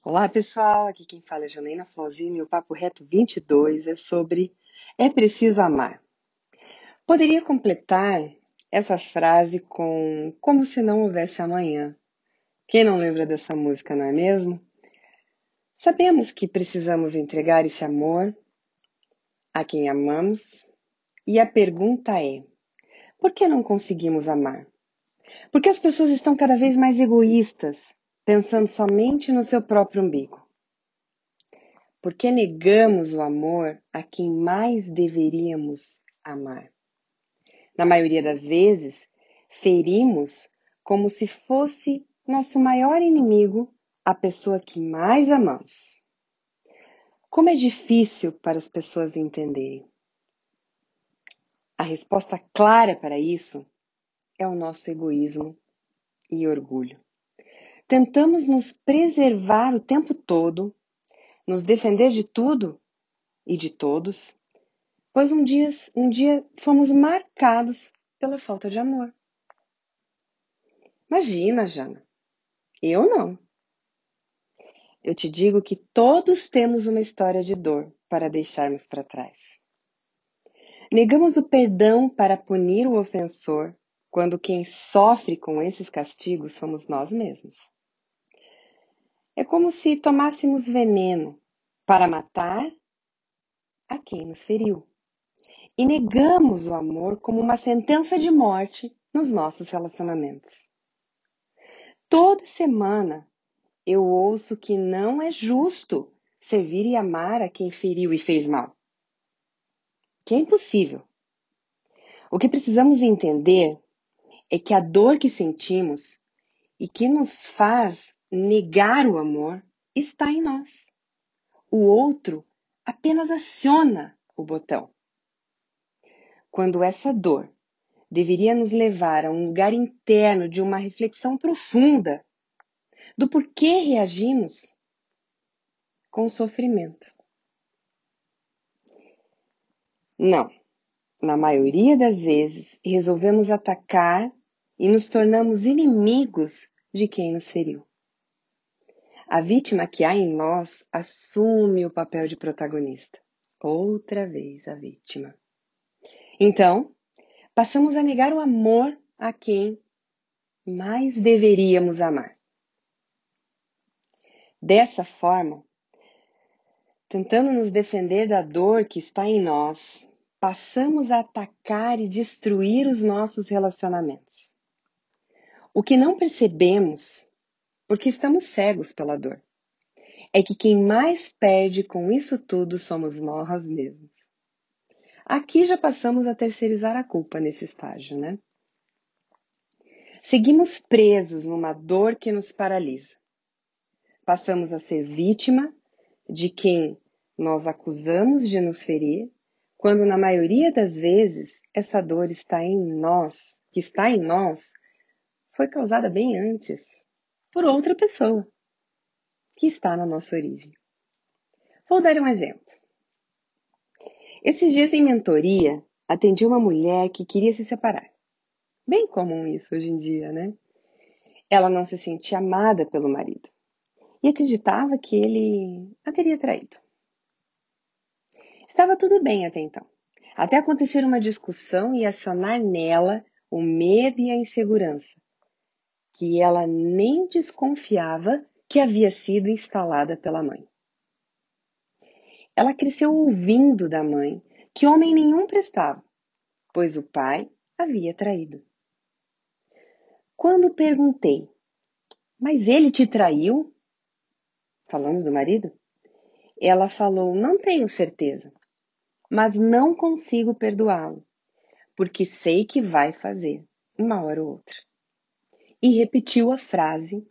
Olá, pessoal. Aqui quem fala é Janaína Flauzini e o Papo Reto 22 é sobre é preciso amar. Poderia completar essa frase com como se não houvesse amanhã. Quem não lembra dessa música, não é mesmo? Sabemos que precisamos entregar esse amor a quem amamos e a pergunta é: por que não conseguimos amar? Porque as pessoas estão cada vez mais egoístas, pensando somente no seu próprio umbigo. Porque negamos o amor a quem mais deveríamos amar. Na maioria das vezes, ferimos como se fosse nosso maior inimigo a pessoa que mais amamos. Como é difícil para as pessoas entenderem. A resposta clara para isso é o nosso egoísmo e orgulho. Tentamos nos preservar o tempo todo, nos defender de tudo e de todos, pois um dia fomos marcados pela falta de amor. Imagina, Jana, eu não. Eu te digo que todos temos uma história de dor para deixarmos para trás. Negamos o perdão para punir o ofensor, quando quem sofre com esses castigos somos nós mesmos. É como se tomássemos veneno para matar a quem nos feriu. E negamos o amor como uma sentença de morte nos nossos relacionamentos. Toda semana eu ouço que não é justo servir e amar a quem feriu e fez mal. Que é impossível. O que precisamos entender é que a dor que sentimos e que nos faz negar o amor está em nós. O outro apenas aciona o botão. Quando essa dor deveria nos levar a um lugar interno de uma reflexão profunda do porquê reagimos com o sofrimento. Não, na maioria das vezes resolvemos atacar e nos tornamos inimigos de quem nos feriu. A vítima que há em nós assume o papel de protagonista. Outra vez a vítima. Então, passamos a negar o amor a quem mais deveríamos amar. Dessa forma, tentando nos defender da dor que está em nós, passamos a atacar e destruir os nossos relacionamentos. O que não percebemos, porque estamos cegos pela dor, é que quem mais perde com isso tudo somos nós mesmos. Aqui já passamos a terceirizar a culpa nesse estágio, né? Seguimos presos numa dor que nos paralisa. Passamos a ser vítima de quem nós acusamos de nos ferir, quando na maioria das vezes essa dor está em nós, que está em nós, foi causada bem antes por outra pessoa que está na nossa origem. Vou dar um exemplo. Esses dias em mentoria, atendi uma mulher que queria se separar. Bem comum isso hoje em dia, né? Ela não se sentia amada pelo marido e acreditava que ele a teria traído. Estava tudo bem até então, até acontecer uma discussão e acionar nela o medo e a insegurança, que ela nem desconfiava que havia sido instalada pela mãe. Ela cresceu ouvindo da mãe que homem nenhum prestava, pois o pai havia traído. Quando perguntei, mas ele te traiu? Falando do marido, ela falou, não tenho certeza, mas não consigo perdoá-lo, porque sei que vai fazer, uma hora ou outra. E repetiu a frase,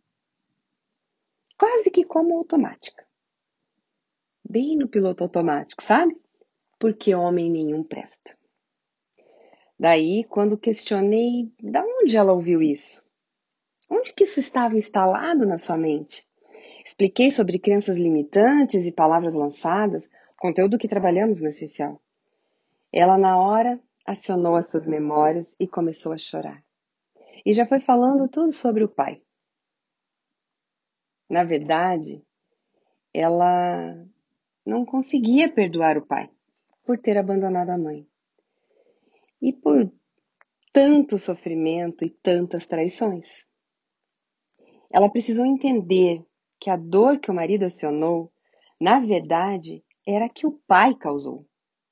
quase que como automática. Bem no piloto automático, sabe? Porque homem nenhum presta. Daí, quando questionei de onde ela ouviu isso, onde que isso estava instalado na sua mente, expliquei sobre crenças limitantes e palavras lançadas, conteúdo que trabalhamos no essencial. Ela, na hora, acionou as suas memórias e começou a chorar. E já foi falando tudo sobre o pai. Na verdade, ela não conseguia perdoar o pai por ter abandonado a mãe. E por tanto sofrimento e tantas traições. Ela precisou entender que a dor que o marido acionou, na verdade, era a que o pai causou.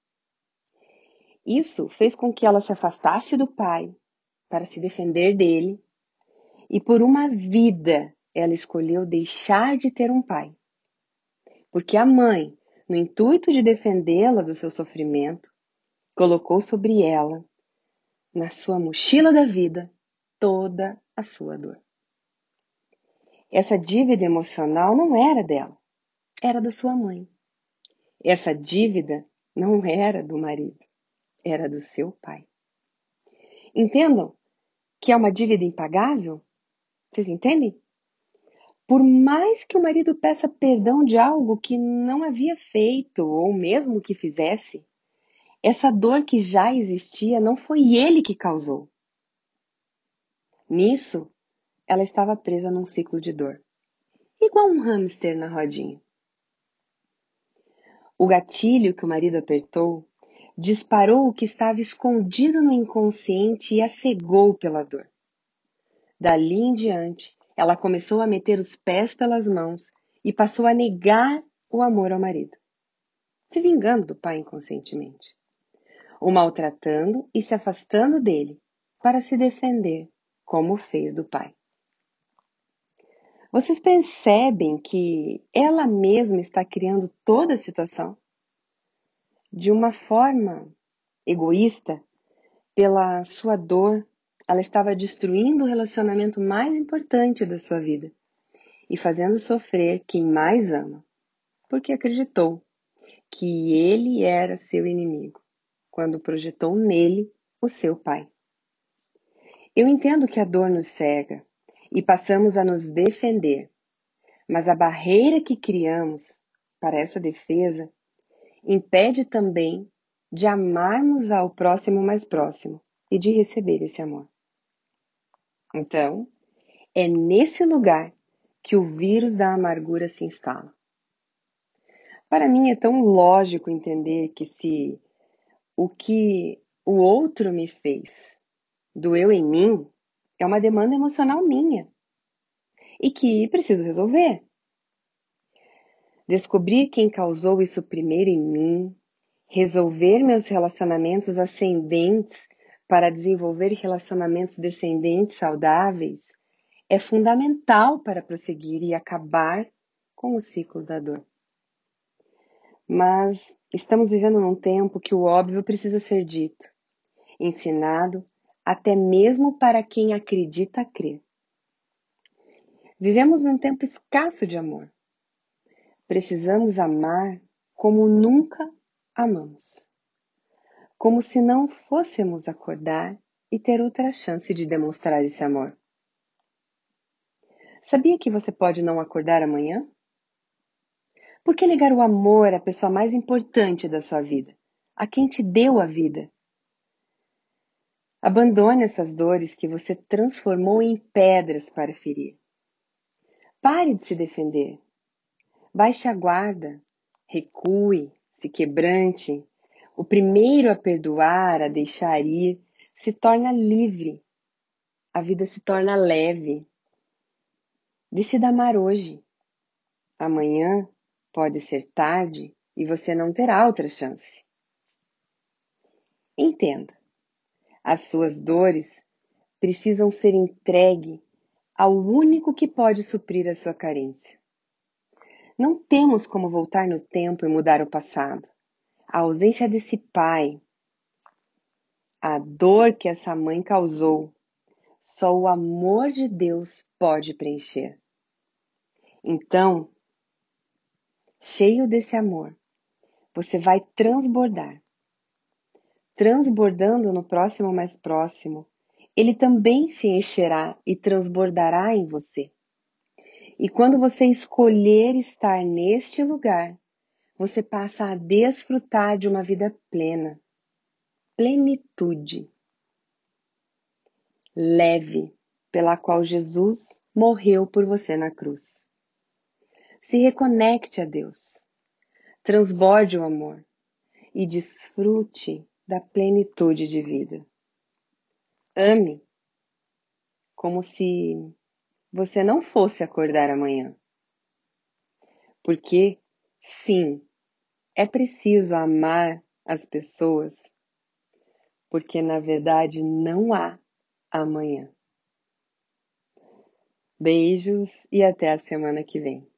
Isso fez com que ela se afastasse do pai para se defender dele, e por uma vida ela escolheu deixar de ter um pai. Porque a mãe, no intuito de defendê-la do seu sofrimento, colocou sobre ela, na sua mochila da vida, toda a sua dor. Essa dívida emocional não era dela, era da sua mãe. Essa dívida não era do marido, era do seu pai. Entendam que é uma dívida impagável? Vocês entendem? Por mais que o marido peça perdão de algo que não havia feito, ou mesmo que fizesse, essa dor que já existia não foi ele que causou. Nisso, ela estava presa num ciclo de dor, igual um hamster na rodinha. O gatilho que o marido apertou disparou o que estava escondido no inconsciente e a cegou pela dor. Dali em diante, ela começou a meter os pés pelas mãos e passou a negar o amor ao marido, se vingando do pai inconscientemente, o maltratando e se afastando dele para se defender, como fez do pai. Vocês percebem que ela mesma está criando toda a situação? De uma forma egoísta, pela sua dor, ela estava destruindo o relacionamento mais importante da sua vida e fazendo sofrer quem mais ama, porque acreditou que ele era seu inimigo, quando projetou nele o seu pai. Eu entendo que a dor nos cega e passamos a nos defender, mas a barreira que criamos para essa defesa impede também de amarmos ao próximo mais próximo e de receber esse amor. Então, é nesse lugar que o vírus da amargura se instala. Para mim é tão lógico entender que se o que o outro me fez doeu em mim, é uma demanda emocional minha e que preciso resolver. Descobrir quem causou isso primeiro em mim, resolver meus relacionamentos ascendentes para desenvolver relacionamentos descendentes saudáveis é fundamental para prosseguir e acabar com o ciclo da dor. Mas estamos vivendo num tempo que o óbvio precisa ser dito, ensinado até mesmo para quem acredita crer. Vivemos num tempo escasso de amor. Precisamos amar como nunca amamos. Como se não fôssemos acordar e ter outra chance de demonstrar esse amor. Sabia que você pode não acordar amanhã? Por que negar o amor à pessoa mais importante da sua vida? A quem te deu a vida? Abandone essas dores que você transformou em pedras para ferir. Pare de se defender. Baixe a guarda. Recue, se quebrante. O primeiro a perdoar, a deixar ir, se torna livre. A vida se torna leve. Decida amar hoje. Amanhã pode ser tarde e você não terá outra chance. Entenda, as suas dores precisam ser entregues ao único que pode suprir a sua carência. Não temos como voltar no tempo e mudar o passado. A ausência desse pai, a dor que essa mãe causou, só o amor de Deus pode preencher. Então, cheio desse amor, você vai transbordar. Transbordando no próximo mais próximo, ele também se encherá e transbordará em você. E quando você escolher estar neste lugar, você passa a desfrutar de uma vida plena, plenitude, leve, pela qual Jesus morreu por você na cruz. Se reconecte a Deus, transborde o amor e desfrute da plenitude de vida. Ame como se você não fosse acordar amanhã. Porque, sim, é preciso amar as pessoas, porque na verdade não há amanhã. Beijos e até a semana que vem.